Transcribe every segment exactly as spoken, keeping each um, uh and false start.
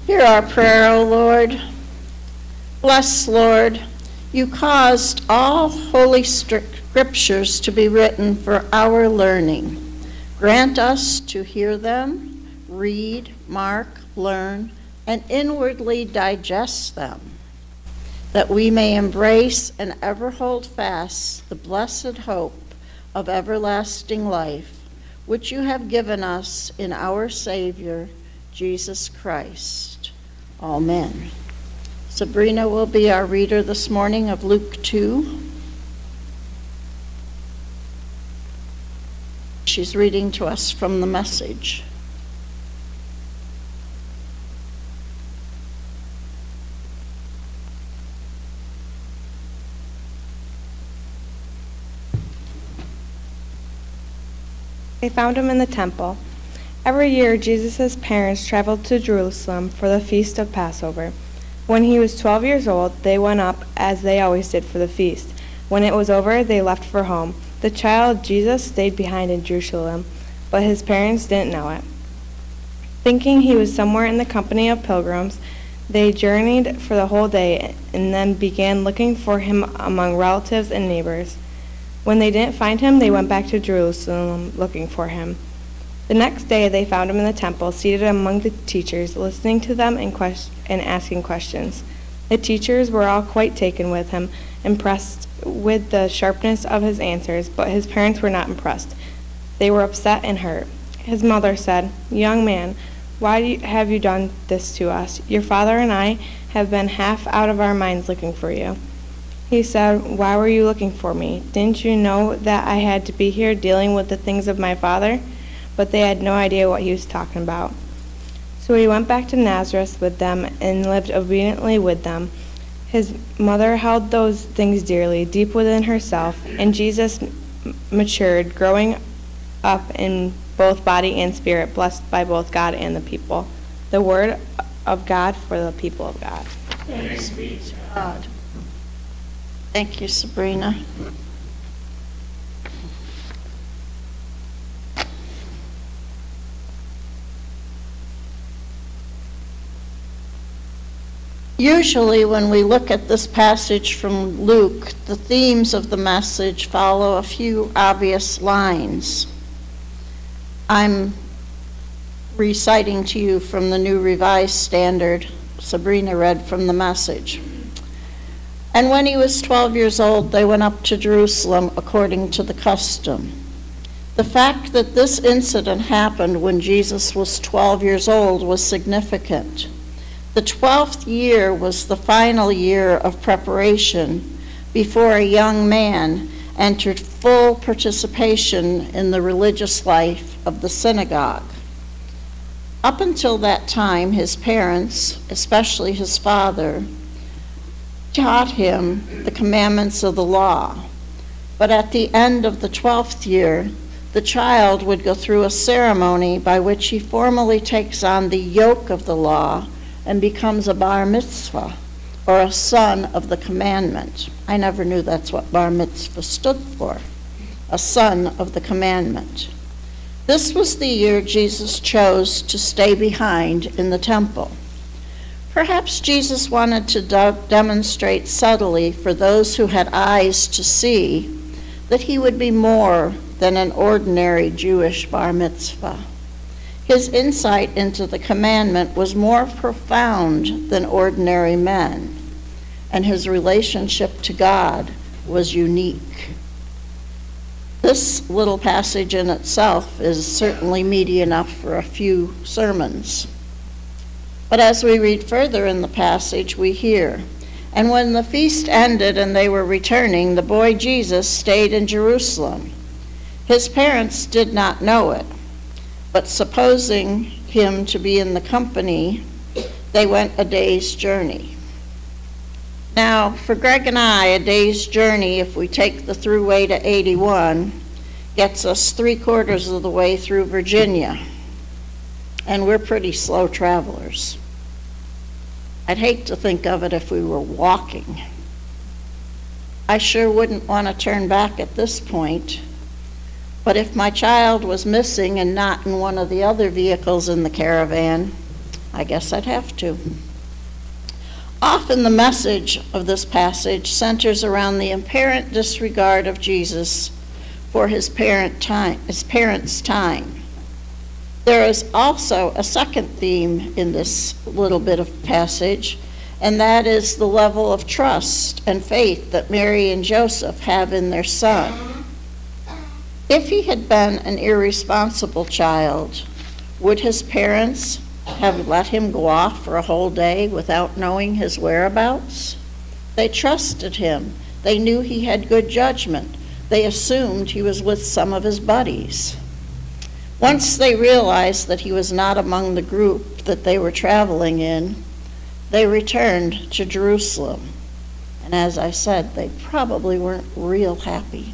Hear our prayer, O Lord. Bless, Lord, you caused all holy scriptures to be written for our learning. Grant us to hear them, read, mark, learn, and inwardly digest them, that we may embrace and ever hold fast the blessed hope of everlasting life, which you have given us in our Savior, Jesus Christ. Amen. Sabrina will be our reader this morning of Luke two. She's reading to us from the Message. They found him in the temple. Every year, Jesus' parents traveled to Jerusalem for the feast of Passover. When he was twelve years old, they went up, as they always did, for the feast. When it was over, they left for home. The child Jesus stayed behind in Jerusalem, but his parents didn't know it. Thinking he was somewhere in the company of pilgrims, they journeyed for the whole day and then began looking for him among relatives and neighbors. When they didn't find him, they went back to Jerusalem looking for him. The next day they found him in the temple, seated among the teachers, listening to them and, quest- and asking questions. The teachers were all quite taken with him, impressed with the sharpness of his answers, but his parents were not impressed. They were upset and hurt. His mother said, "Young man, why do you, have you done this to us? Your father and I have been half out of our minds looking for you." He said, "Why were you looking for me? Didn't you know that I had to be here dealing with the things of my father?" But they had no idea what he was talking about. So he went back to Nazareth with them and lived obediently with them. His mother held those things dearly, deep within herself, and Jesus matured, growing up in both body and spirit, blessed by both God and the people. The word of God for the people of God. Thanks be to God. Thank you, Sabrina. Usually when we look at this passage from Luke, the themes of the message follow a few obvious lines. I'm reciting to you from the New Revised Standard. Sabrina read from the Message. And when he was twelve years old, they went up to Jerusalem according to the custom. The fact that this incident happened when Jesus was twelve years old was significant. The twelfth year was the final year of preparation before a young man entered full participation in the religious life of the synagogue. Up until that time, his parents, especially his father, taught him the commandments of the law. But at the end of the twelfth year, the child would go through a ceremony by which he formally takes on the yoke of the law and becomes a bar mitzvah, or a son of the commandment. I never knew that's what bar mitzvah stood for, a son of the commandment. This was the year Jesus chose to stay behind in the temple. Perhaps Jesus wanted to de- demonstrate subtly for those who had eyes to see that he would be more than an ordinary Jewish bar mitzvah. His insight into the commandment was more profound than ordinary men, and his relationship to God was unique. This little passage in itself is certainly meaty enough for a few sermons. But as we read further in the passage, we hear, "And when the feast ended and they were returning, the boy Jesus stayed in Jerusalem. His parents did not know it, but supposing him to be in the company, they went a day's journey." Now, for Greg and I, a day's journey, if we take the thruway to eighty-one, gets us three quarters of the way through Virginia. And we're pretty slow travelers. I'd hate to think of it if we were walking. I sure wouldn't want to turn back at this point. But if my child was missing and not in one of the other vehicles in the caravan, I guess I'd have to. Often the message of this passage centers around the apparent disregard of Jesus for his parent time, his parents' time. There is also a second theme in this little bit of passage, and that is the level of trust and faith that Mary and Joseph have in their son. If he had been an irresponsible child, would his parents have let him go off for a whole day without knowing his whereabouts? They trusted him. They knew he had good judgment. They assumed he was with some of his buddies. Once they realized that he was not among the group that they were traveling in, they returned to Jerusalem. And as I said, they probably weren't real happy.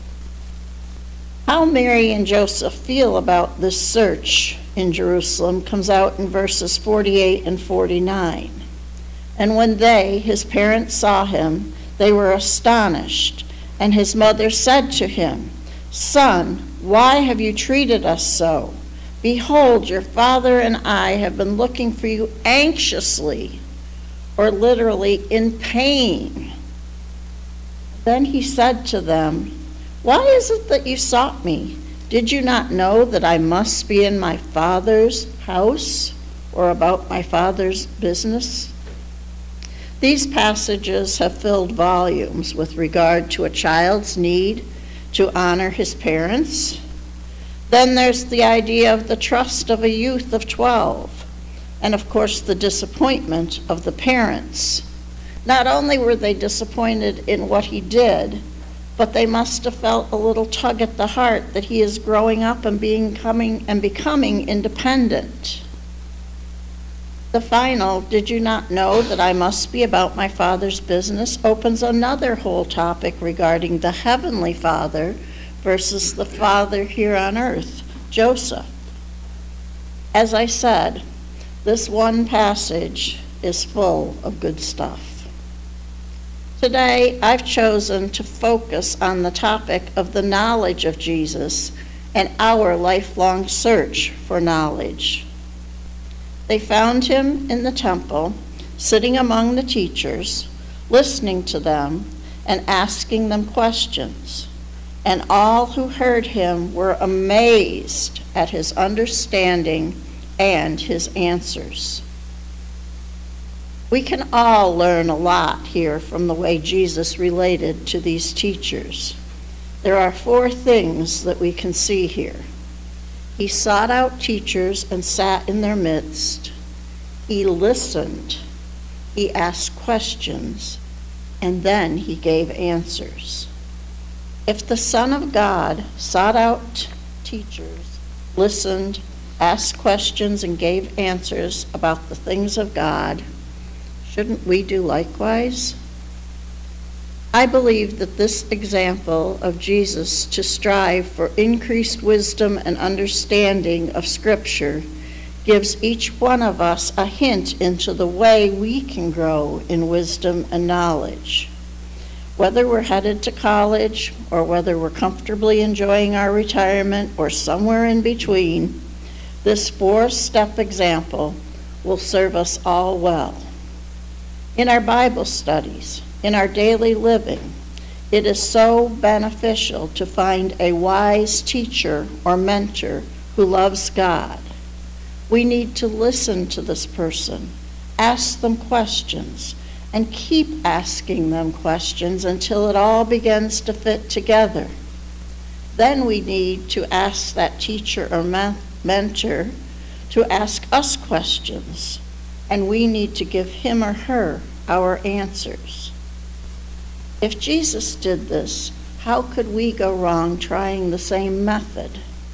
How Mary and Joseph feel about this search in Jerusalem comes out in verses forty-eight and forty-nine. And when they, his parents, saw him, they were astonished. And his mother said to him, "Son, why have you treated us so? Behold, your father and I have been looking for you anxiously," or literally in pain. Then he said to them, "Why is it that you sought me? Did you not know that I must be in my Father's house or about my Father's business?" These passages have filled volumes with regard to a child's need to honor his parents. Then there's the idea of the trust of a youth of twelve, and of course the disappointment of the parents. Not only were they disappointed in what he did, but they must have felt a little tug at the heart that he is growing up and becoming and becoming independent. The final, "Did you not know that I must be about my Father's business?" opens another whole topic regarding the Heavenly Father versus the father here on earth, Joseph. As I said, this one passage is full of good stuff. Today, I've chosen to focus on the topic of the knowledge of Jesus and our lifelong search for knowledge. They found him in the temple, sitting among the teachers, listening to them and asking them questions. And all who heard him were amazed at his understanding and his answers. We can all learn a lot here from the way Jesus related to these teachers. There are four things that we can see here. He sought out teachers and sat in their midst. He listened. He asked questions. And then he gave answers. If the Son of God sought out teachers, listened, asked questions, and gave answers about the things of God, shouldn't we do likewise? I believe that this example of Jesus to strive for increased wisdom and understanding of Scripture gives each one of us a hint into the way we can grow in wisdom and knowledge. Whether we're headed to college or whether we're comfortably enjoying our retirement or somewhere in between, this four-step example will serve us all well. In our Bible studies, in our daily living, it is so beneficial to find a wise teacher or mentor who loves God. We need to listen to this person, ask them questions, and keep asking them questions until it all begins to fit together. Then we need to ask that teacher or men- mentor to ask us questions, and we need to give him or her our answers. If Jesus did this, how could we go wrong trying the same method?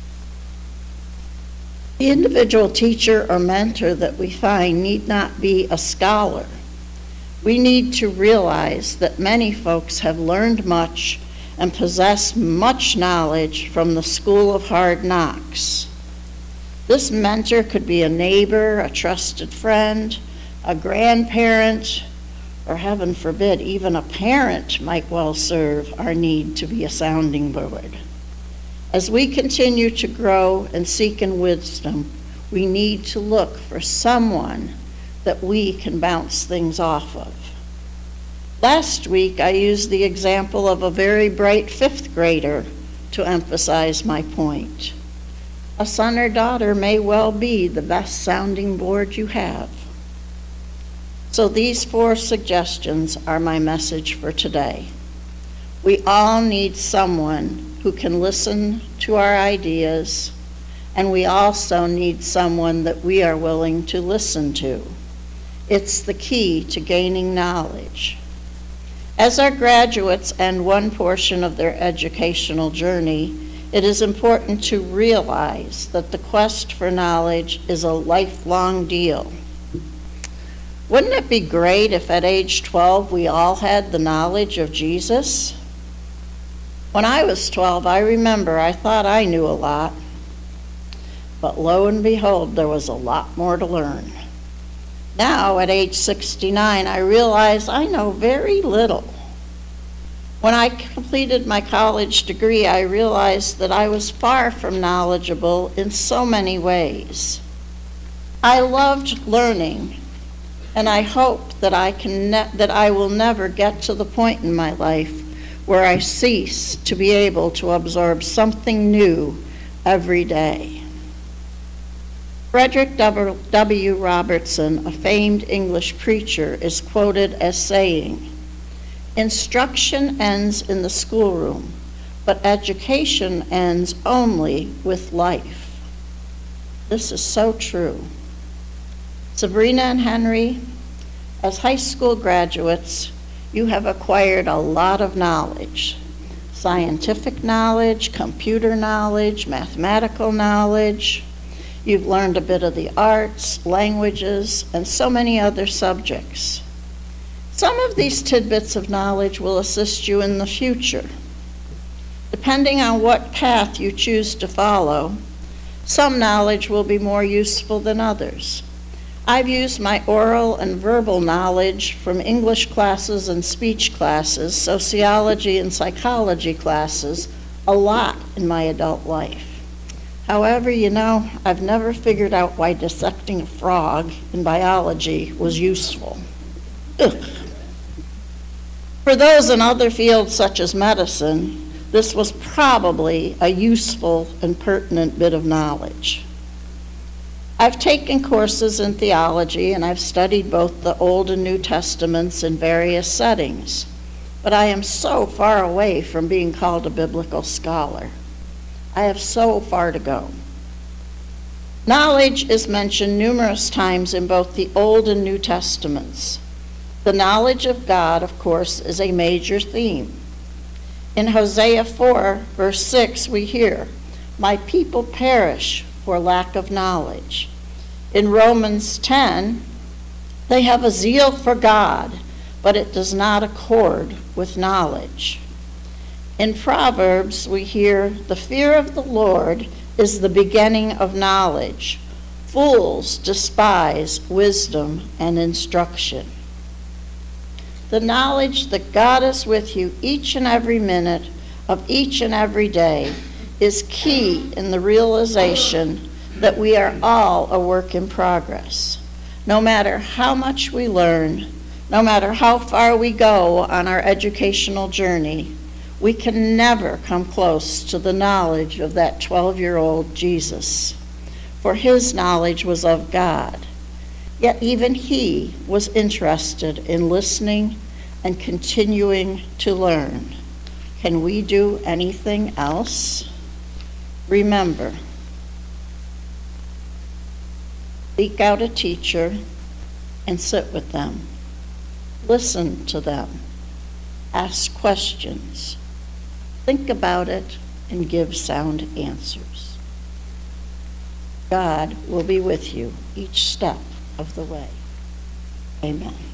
The individual teacher or mentor that we find need not be a scholar. We need to realize that many folks have learned much and possess much knowledge from the school of hard knocks. This mentor could be a neighbor, a trusted friend, a grandparent, or heaven forbid, even a parent might well serve our need to be a sounding board. As we continue to grow and seek in wisdom, We need to look for someone that we can bounce things off of. Last week, I used the example of a very bright fifth grader to emphasize my point. A son or daughter may well be the best sounding board you have. So these four suggestions are my message for today. We all need someone who can listen to our ideas, and we also need someone that we are willing to listen to. It's the key to gaining knowledge. As our graduates end one portion of their educational journey, it is important to realize that the quest for knowledge is a lifelong deal. Wouldn't it be great if at age twelve we all had the knowledge of Jesus? When I was twelve, I remember I thought I knew a lot, but lo and behold, there was a lot more to learn. Now, at age sixty-nine, I realize I know very little. When I completed my college degree, I realized that I was far from knowledgeable in so many ways. I loved learning, and I hope that I can ne- that I will never get to the point in my life where I cease to be able to absorb something new every day. Frederick W. Robertson, a famed English preacher, is quoted as saying, "Instruction ends in the schoolroom, but education ends only with life." This is so true. Sabrina and Henry, as high school graduates, you have acquired a lot of knowledge. Scientific knowledge, computer knowledge, mathematical knowledge. You've learned a bit of the arts, languages, and so many other subjects. Some of these tidbits of knowledge will assist you in the future. Depending on what path you choose to follow, some knowledge will be more useful than others. I've used my oral and verbal knowledge from English classes and speech classes, sociology and psychology classes, a lot in my adult life. However, you know, I've never figured out why dissecting a frog in biology was useful. Ugh. For those in other fields such as medicine, this was probably a useful and pertinent bit of knowledge. I've taken courses in theology, and I've studied both the Old and New Testaments in various settings, but I am so far away from being called a biblical scholar. I have so far to go. Knowledge is mentioned numerous times in both the Old and New Testaments. The knowledge of God, of course, is a major theme. In Hosea four, verse six, we hear, "My people perish for lack of knowledge." In Romans ten, they have a zeal for God, but it does not accord with knowledge. In Proverbs, we hear, "The fear of the Lord is the beginning of knowledge. Fools despise wisdom and instruction." The knowledge that God is with you each and every minute of each and every day is key in the realization that we are all a work in progress. No matter how much we learn, no matter how far we go on our educational journey, we can never come close to the knowledge of that twelve-year-old Jesus, for his knowledge was of God. Yet even he was interested in listening and continuing to learn. Can we do anything else? Remember, seek out a teacher and sit with them. Listen to them. Ask questions. Think about it and give sound answers. God will be with you each step of the way. Amen.